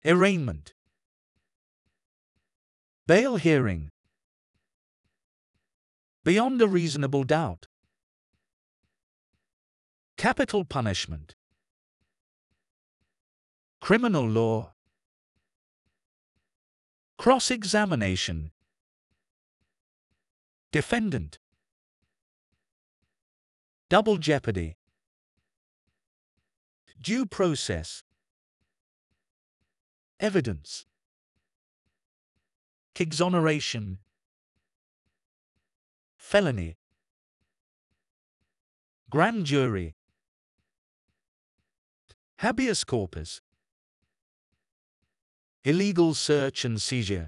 Arraignment. Bail hearing. Beyond a reasonable doubt. Capital punishment. Criminal law. Cross-examination. Defendant. Double jeopardy. Due process. Evidence. Exoneration. Felony. Grand jury. Habeas corpus. Illegal search and seizure.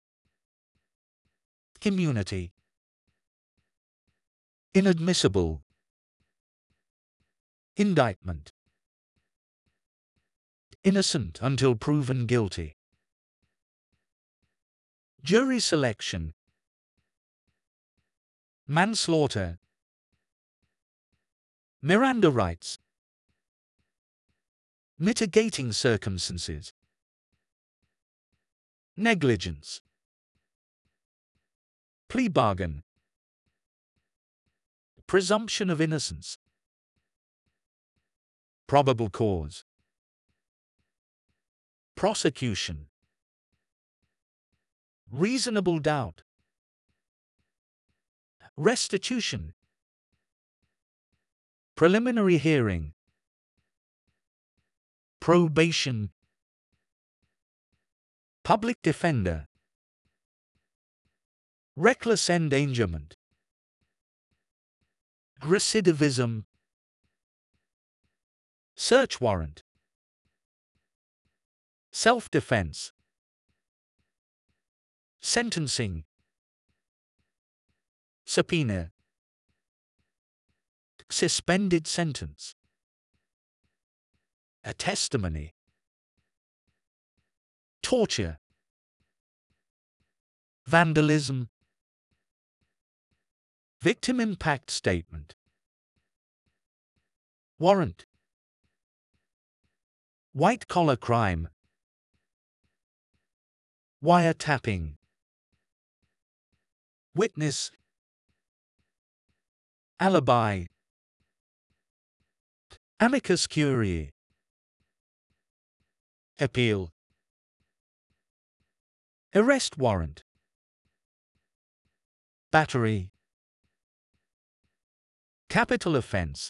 Immunity. Inadmissible. Indictment. Innocent until proven guilty. Jury selection. Manslaughter. Miranda rights. Mitigating circumstances. Negligence. Plea bargain. Presumption of innocence. Probable cause. Prosecution. Reasonable doubt. Restitution. Preliminary hearing. Probation. Public defender. Reckless endangerment. Recidivism. Search warrant. Self-defense. Sentencing. Subpoena. Suspended sentence. A testimony. Torture. Vandalism. Victim impact statement. Warrant. White-collar crime. Wiretapping. Witness. Alibi. Amicus curiae. Appeal. Arrest warrant. Battery. Capital offense.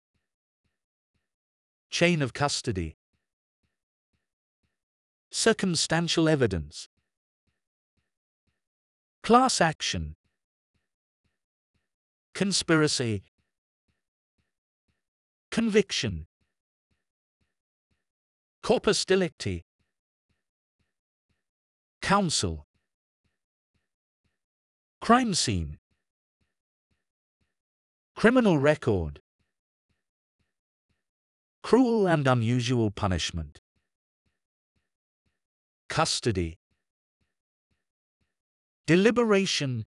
Chain of custody. Circumstantial evidence. Class action. Conspiracy. Conviction. Corpus delicti. Counsel. Crime scene. Criminal record. Cruel and unusual punishment. Custody. Deliberation.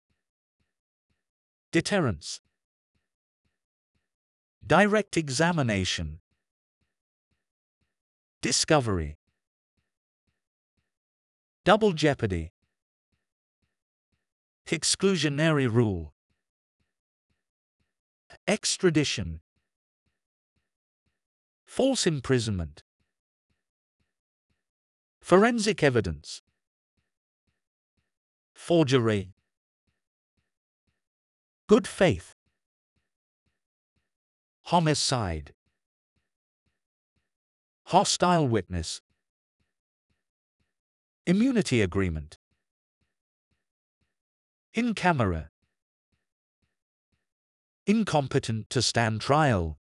Deterrence. Direct examination. Discovery. Double jeopardy. Exclusionary rule. Extradition. False imprisonment. Forensic evidence. Forgery. Good faith. Homicide. Hostile witness. Immunity agreement. In camera. Incompetent to stand trial.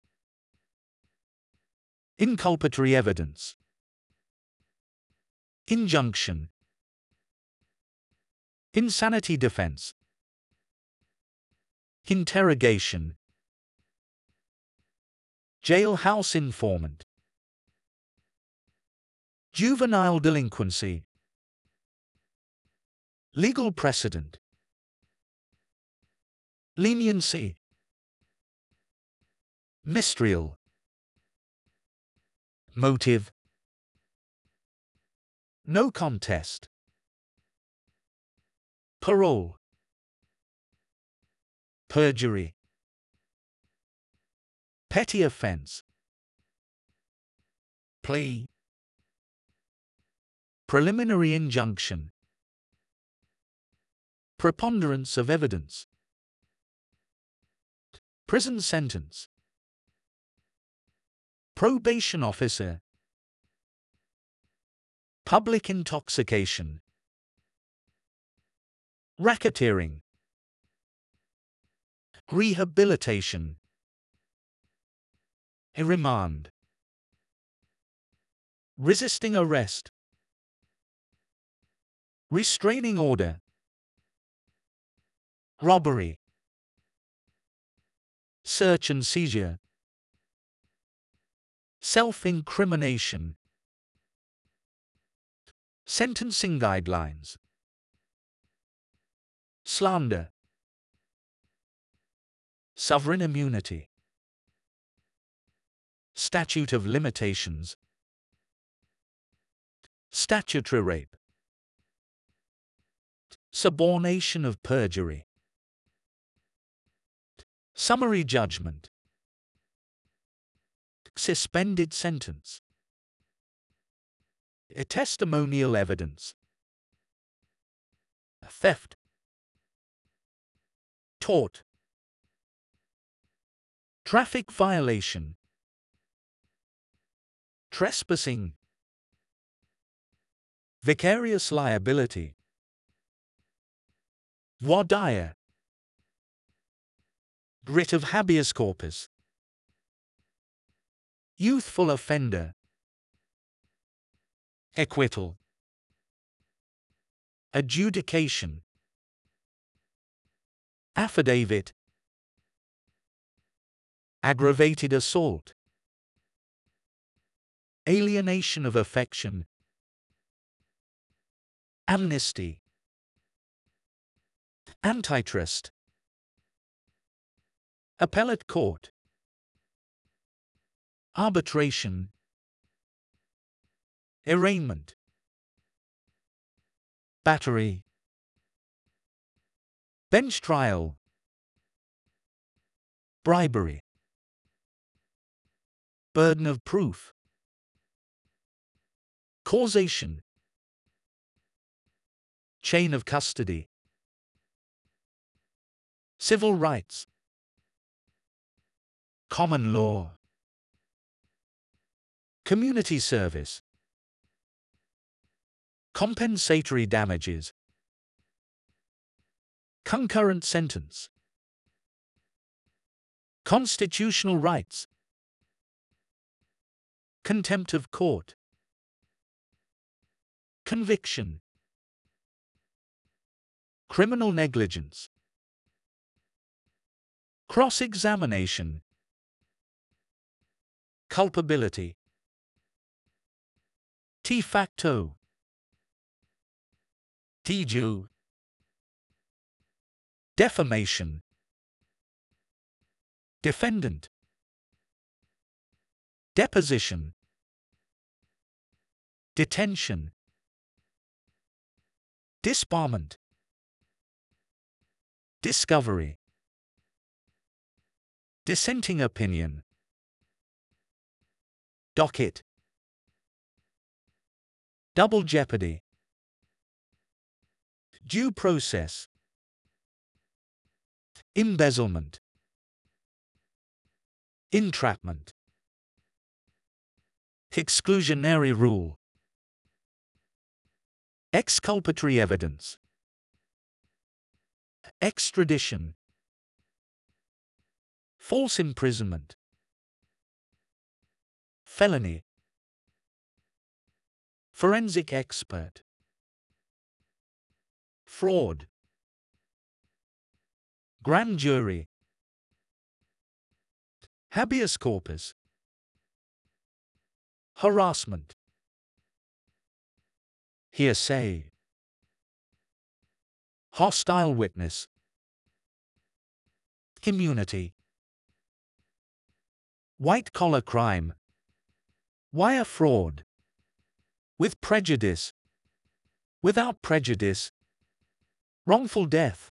Inculpatory evidence. Injunction. Insanity defense. Interrogation. Jailhouse informant. Juvenile delinquency. Legal precedent. Leniency. Mistrial. Motive. No contest. Parole. Perjury. Petty offense. Plea. Preliminary injunction. Preponderance of evidence. Prison sentence. Probation officer. Public intoxication. Racketeering. Rehabilitation. Remand. Resisting arrest. Restraining order. Robbery. Search and seizure. Self-incrimination. Sentencing guidelines. Slander. Sovereign immunity. Statute of limitations. Statutory rape. Subornation of perjury. Summary judgment. Suspended sentence. Testimonial evidence. Theft. Tort. Traffic violation. Trespassing. Vicarious liability. Voir dire. Writ of habeas corpus. Youthful offender. Acquittal. Adjudication. Affidavit. Aggravated assault. Alienation of affection. Amnesty. Antitrust. Appellate court. Arbitration. Arraignment. Battery. Bench trial. Bribery. Burden of proof. Causation. Chain of custody. Civil rights. Common law. Community service. Compensatory damages. Concurrent sentence. Constitutional rights. Contempt of court. Conviction. Criminal negligence. Cross-examination. Culpability. De facto. De jure. Defamation. Defendant. Deposition. Detention. Disbarment. Discovery. Dissenting opinion. Docket. Double jeopardy. Due process. Embezzlement. Entrapment. Exclusionary rule. Exculpatory evidence. Extradition. False imprisonment. Felony. Forensic expert. Fraud. Grand jury. Habeas corpus. Harassment. Hearsay. Hostile witness. Immunity. White-collar crime. Wire fraud. With prejudice. without prejudice, wrongful death.